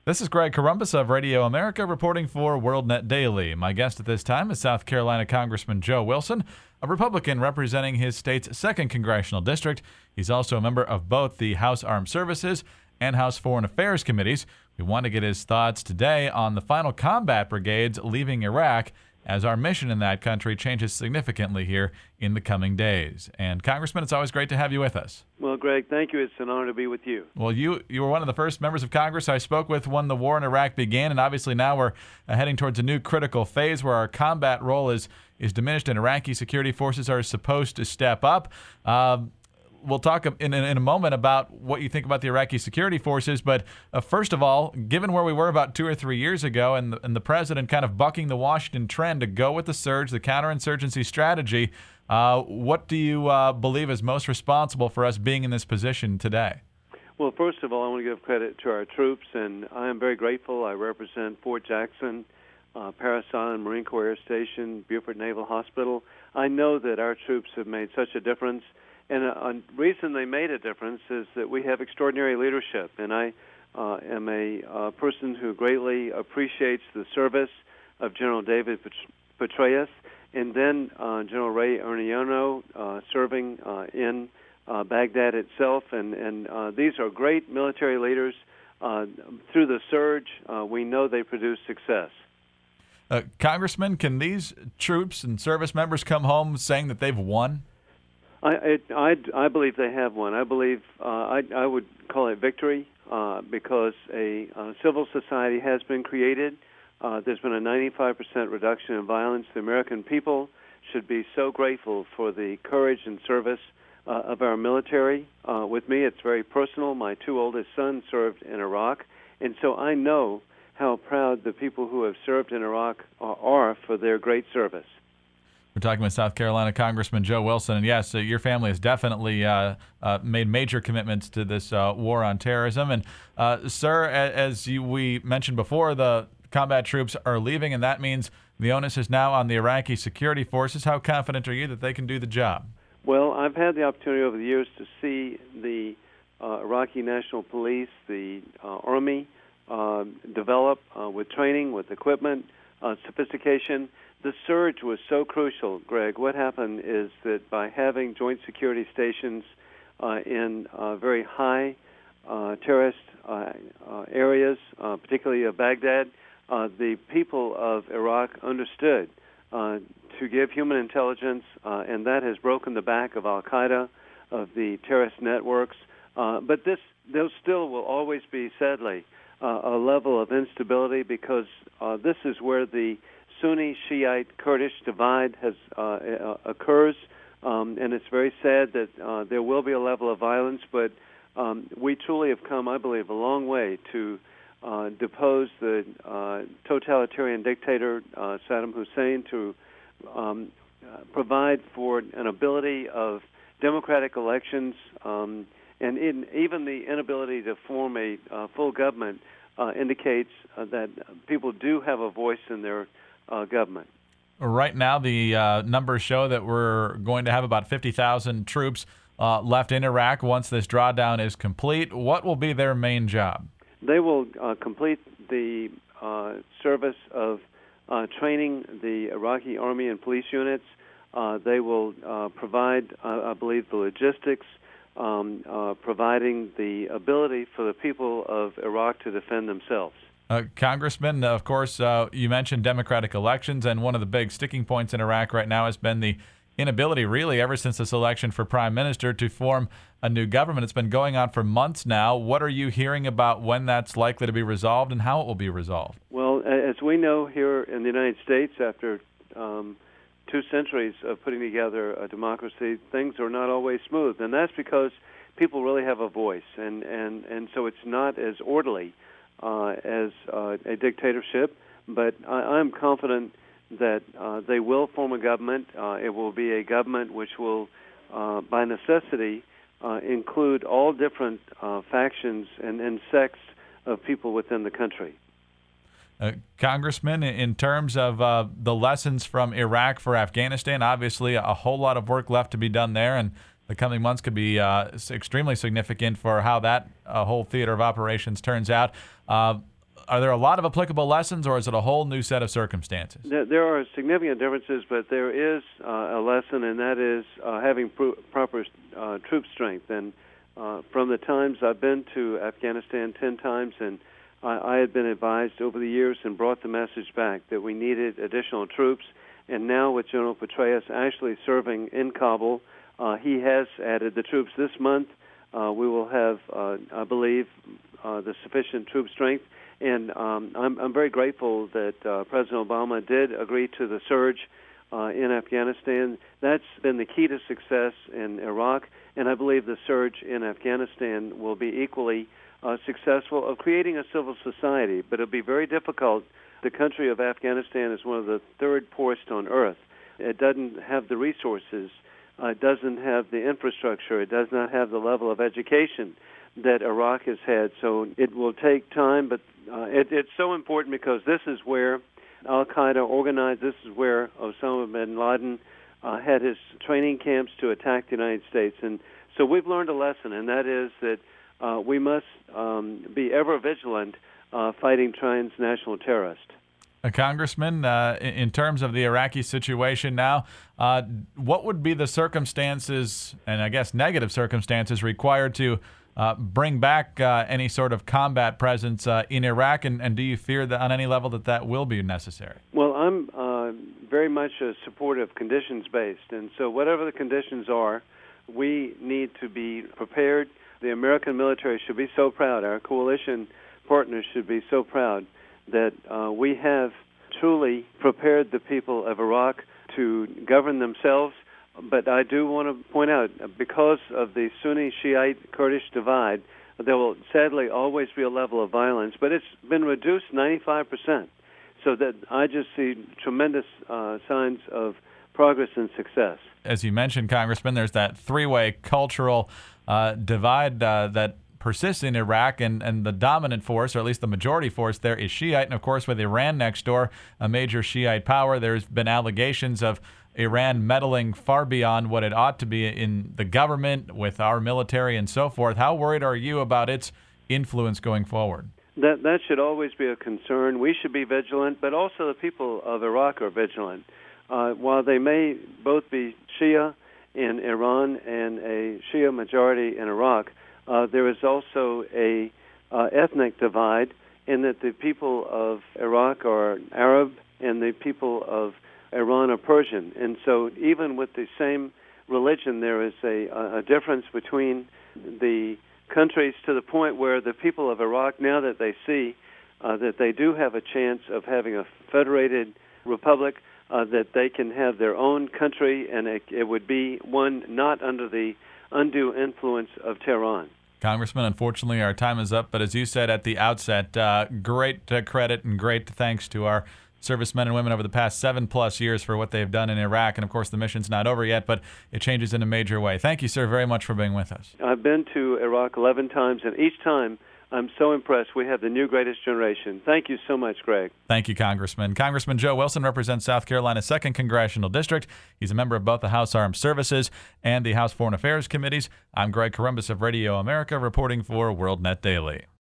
This is Greg Columbus of Radio America reporting for WorldNet Daily. My guest at this time is South Carolina Congressman Joe Wilson, a Republican representing his state's 2nd Congressional District. He's also a member of both the House Armed Services and House Foreign Affairs Committees. We want to get his thoughts today on the final combat brigades leaving Iraq as our mission in that country changes significantly here in the coming days. And Congressman, it's always great to have you with us. Well, Greg, thank you. It's an honor to be with you. Well, you were one of the first members of Congress I spoke with when the war in Iraq began, and obviously now we're heading towards a new critical phase where our combat role is diminished and Iraqi security forces are supposed to step up. We'll talk in a moment about what you think about the Iraqi security forces. But first of all, given where we were about 2 or 3 years ago and the president kind of bucking the Washington trend to go with the surge, the counterinsurgency strategy, what do you believe is most responsible for us being in this position today? Well, first of all, I want to give credit to our troops, and I am very grateful. I represent Fort Jackson, Parris Island Marine Corps Air Station, Beaufort Naval Hospital. I know that our troops have made such a difference. And a reason they made a difference is that we have extraordinary leadership. And I am a person who greatly appreciates the service of General David Petraeus and then General Ray Arellano serving in Baghdad itself. And these are great military leaders. Through the surge, we know they produce success. Congressman, can these troops and service members come home saying that they've won? I believe they have one. I believe I would call it victory because a civil society has been created. There's been a 95% reduction in violence. The American people should be so grateful for the courage and service of our military. With me, it's very personal. My 2 oldest sons served in Iraq, and so I know how proud the people who have served in Iraq are for their great service. We're talking with South Carolina Congressman Joe Wilson. And yes, your family has definitely made major commitments to this war on terrorism. And, sir, as we mentioned before, the combat troops are leaving, and that means the onus is now on the Iraqi security forces. How confident are you that they can do the job? Well, I've had the opportunity over the years to see the Iraqi National Police, the Army, develop with training, with equipment, sophistication. The surge was so crucial, Greg. What happened is that by having joint security stations in very high terrorist areas, particularly of Baghdad, the people of Iraq understood to give human intelligence, and that has broken the back of al-Qaeda, of the terrorist networks. But there still will always be, sadly, a level of instability because this is where the Sunni Shiite Kurdish divide occurs, and it's very sad that there will be a level of violence, but we truly have come, I believe, a long way to depose the totalitarian dictator Saddam Hussein, to provide for an ability of democratic elections, and even the inability to form a full government indicates that people do have a voice in their government. Right now, the numbers show that we're going to have about 50,000 troops left in Iraq once this drawdown is complete. What will be their main job? They will complete the service of training the Iraqi army and police units. They will provide, I believe, the logistics, providing the ability for the people of Iraq to defend themselves. Congressman, of course, you mentioned democratic elections, and one of the big sticking points in Iraq right now has been the inability, really, ever since this election for prime minister, to form a new government. It's been going on for months now. What are you hearing about when that's likely to be resolved and how it will be resolved? Well, as we know here in the United States, after 2 centuries of putting together a democracy, things are not always smooth, and that's because people really have a voice, and so it's not as orderly as a dictatorship, but I'm confident that they will form a government. It will be a government which will, by necessity, include all different factions and sects of people within the country. Congressman, in terms of the lessons from Iraq for Afghanistan, obviously a whole lot of work left to be done there, and the coming months could be extremely significant for how that whole theater of operations turns out. Are there a lot of applicable lessons, or is it a whole new set of circumstances? There are significant differences, but there is a lesson, and that is having proper troop strength. And from the times I've been to Afghanistan 10 times, and I had been advised over the years and brought the message back that we needed additional troops. And now with General Petraeus actually serving in Kabul, he has added the troops this month. We will have, I believe, the sufficient troop strength. And I'm very grateful that President Obama did agree to the surge in Afghanistan. That's been the key to success in Iraq, and I believe the surge in Afghanistan will be equally successful of creating a civil society. But it'll be very difficult. The country of Afghanistan is one of the third poorest on earth. It doesn't have the resources. It doesn't have the infrastructure. It does not have the level of education that Iraq has had. So it will take time, but it's so important because this is where Al-Qaeda organized. This is where Osama bin Laden had his training camps to attack the United States. And so we've learned a lesson, and that is that we must be ever vigilant fighting transnational terrorists. Congressman, in terms of the Iraqi situation now, what would be the circumstances, and I guess negative circumstances, required to bring back any sort of combat presence in Iraq, and do you fear that on any level that will be necessary? Well, I'm very much a supporter of conditions-based, and so whatever the conditions are, we need to be prepared. The American military should be so proud, our coalition partners should be so proud that we have truly prepared the people of Iraq to govern themselves. But I do want to point out, because of the Sunni-Shiite Kurdish divide, there will sadly always be a level of violence, but it's been reduced 95%. So that I just see tremendous signs of progress and success. As you mentioned, Congressman, there's that three-way cultural divide that persists in Iraq, and the dominant force, or at least the majority force there, is Shiite. And of course, with Iran next door, a major Shiite power, there's been allegations of Iran meddling far beyond what it ought to be in the government, with our military and so forth. How worried are you about its influence going forward? That should always be a concern. We should be vigilant, but also the people of Iraq are vigilant. While they may both be Shia in Iran and a Shia majority in Iraq, there is also a ethnic divide in that the people of Iraq are Arab and the people of Iran are Persian. And so even with the same religion, there is a difference between the countries, to the point where the people of Iraq, now that they see that they do have a chance of having a federated republic, that they can have their own country, and it would be one not under the undue influence of Tehran. Congressman, unfortunately, our time is up. But as you said at the outset, great credit and great thanks to our servicemen and women over the past 7+ years for what they've done in Iraq. And, of course, the mission's not over yet, but it changes in a major way. Thank you, sir, very much for being with us. I've been to Iraq 11 times, and each time I'm so impressed. We have the new greatest generation. Thank you so much, Greg. Thank you, Congressman. Congressman Joe Wilson represents South Carolina's 2nd Congressional District. He's a member of both the House Armed Services and the House Foreign Affairs Committees. I'm Greg Corombos of Radio America, reporting for WorldNet Daily.